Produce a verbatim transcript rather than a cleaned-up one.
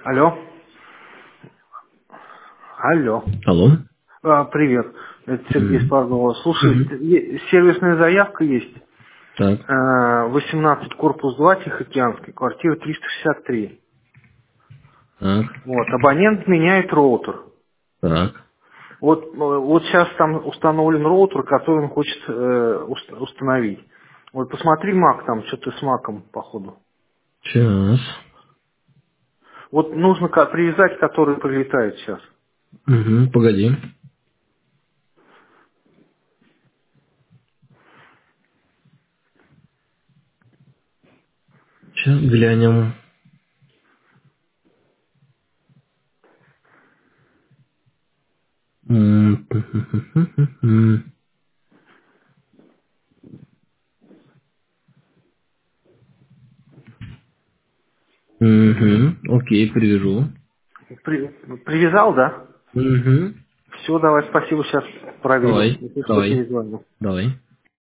Алло. Алло. Алло. А, привет. Это Сергей Мгм. Спаргова. Слушай, Мгм. е- сервисная заявка есть. Так, А, восемнадцать, корпус два, Тихоокеанский, квартира триста шестьдесят три. так, Вот, абонент меняет роутер. так. Вот, э, вот сейчас там установлен роутер, который он хочет э, ус- установить. Вот посмотри Мак там, что ты с Маком, походу. Сейчас. Вот нужно ка- привязать, который прилетает сейчас. Угу, погоди. Сейчас глянем. М, мгм. Мгм. Окей, привяжу. При- привязал, да? Угу. Все, давай, спасибо, сейчас проверю. Давай, Если что, давай, перезвоню. давай.